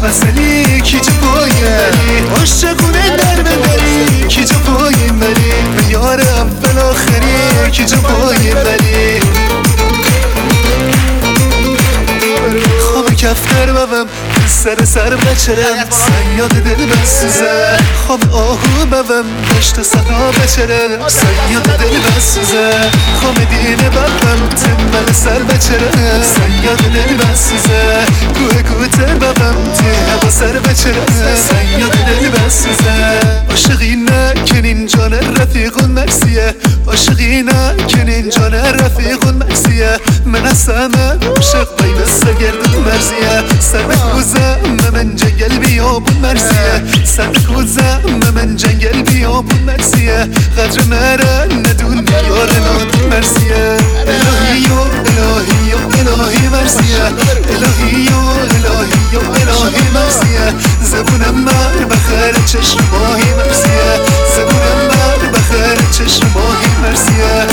مسئله کی جو پایین عاشقونه در ببری کی جو پایین بری یار اول آخری کی جو پایین بری خواب کفتر ببم سر بچرم سیاد دل بسوزه خواب آهو ببم دشت صدا بچرم سیاد دل بسوزه خواب دینه ببم تنبل سر بچرم سیاد دل بسوزه کوته ببم ته سر بچرم سیاد دل بسوزه عاشقی نکنین جان رفیقون مرسیه عاشقی نکنین جان رفیقون مرسیه من اصلا عاشق بین سگردون مرزیه سر بکوزم من جنگل بیابون مرسیه سر بکوزم من جنگل بیابون مرسیه قدر مرا ندون یار نادون مرسیه الهی و الهی و الهی مرسیه الهی و الهی و الهی مرسیه زبونم مر بخیر چشم ماهی مرسیه زبونم مر بخیر چشم ماهی مرسیه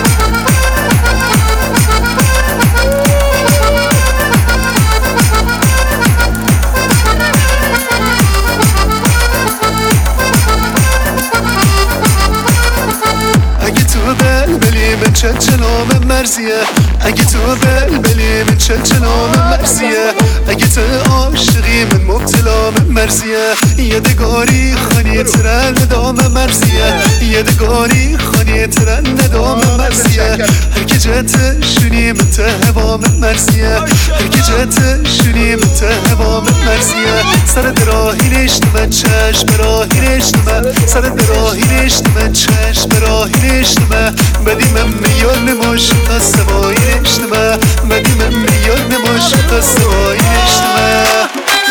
من چه نام مرزیه اگه تو بلبلی من چه نام مرزیه اگه تو عاشقی من مبتلا مرزیه یادگاری خانی ترن دام مرزیه یادگاری خانی ترن دام مرزیه هر کی جت شونی من تهوام مرزیه هر کی جت شونی من تهوام مرزیه سر دراهی نشتم چشم راهی نشتم سر دراهی نشتم چشم راهی نشتم بدی من میان ماشق سوایی نشتم بدی من میان ماشق سوایی نشتم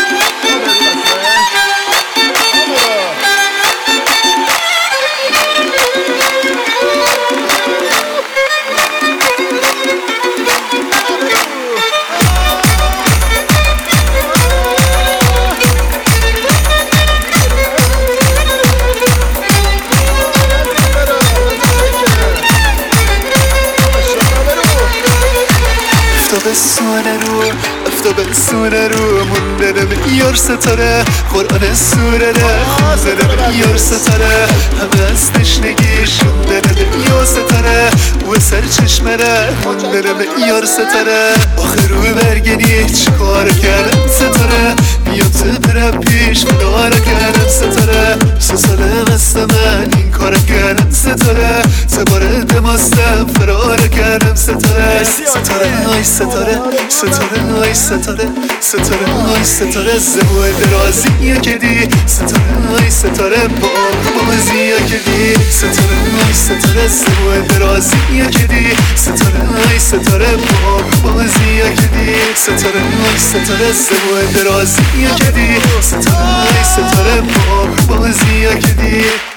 افتاب سونه رو موندنم یار ستاره قرآن سوره خوندنم یار ستاره همه از تشنگی شوندنم یا ستاره و سر چشمه ره موندنم یار ستاره آخر رو برگنی چیکار کردم ستاره یا تو برم پیش منار کردم ستاره سه ساله مست من این کار کردم ستاره سه باره دماستم فرار کردم ستاره ستاره آی ستاره ستاره آی ستاره ستاره آی ستاره زبوه درازی یا کدی ستاره آی ستاره بازی یا کدی ستاره آی ستاره زبوه درازی یا کدی ستاره آی ستاره بازی یا کدی ستاره آی ستاره زبوه درازی یا کدی ستاره آی ستاره بازی یا کدی